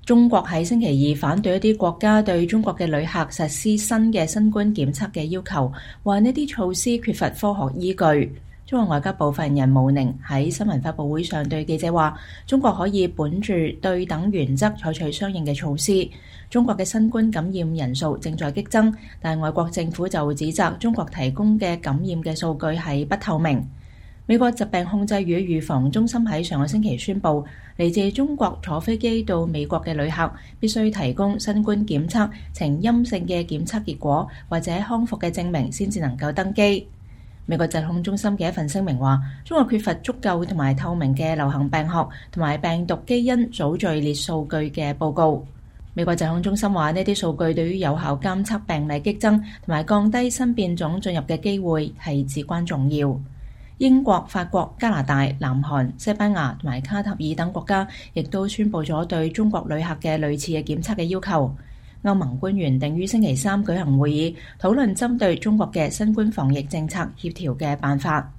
中國喺星期二反對一啲國家對中國嘅旅客實施新嘅新冠檢測嘅要求，話呢啲措施缺乏科學依據。中國外交部發言人毛寧喺新聞發佈會上對記者話：中國可以本住對等原則採取相應嘅措施。中國嘅新冠感染人數正在激增，但外國政府就指責中國提供嘅感染嘅數據係不透明。美國疾病控制與預防中心喺上個星期宣布，嚟自中國坐飛機到美國嘅旅客必須提供新冠檢測呈陰性嘅檢測結果或者康復嘅證明先至能夠登機。美國疾控中心嘅一份聲明話，中國缺乏足夠同埋透明嘅流行病學同埋病毒基因組序列數據嘅報告。美國疾控中心話，呢啲數據對於有效監測病例激增同埋降低新變種進入嘅機會係至關重要。英國、法國、加拿大、南韓、西班牙同埋卡塔爾等國家亦都宣布咗對中國旅客嘅類似嘅檢測嘅要求。歐盟官員定於星期三舉行會議，討論針對中國嘅新冠防疫政策協調嘅辦法。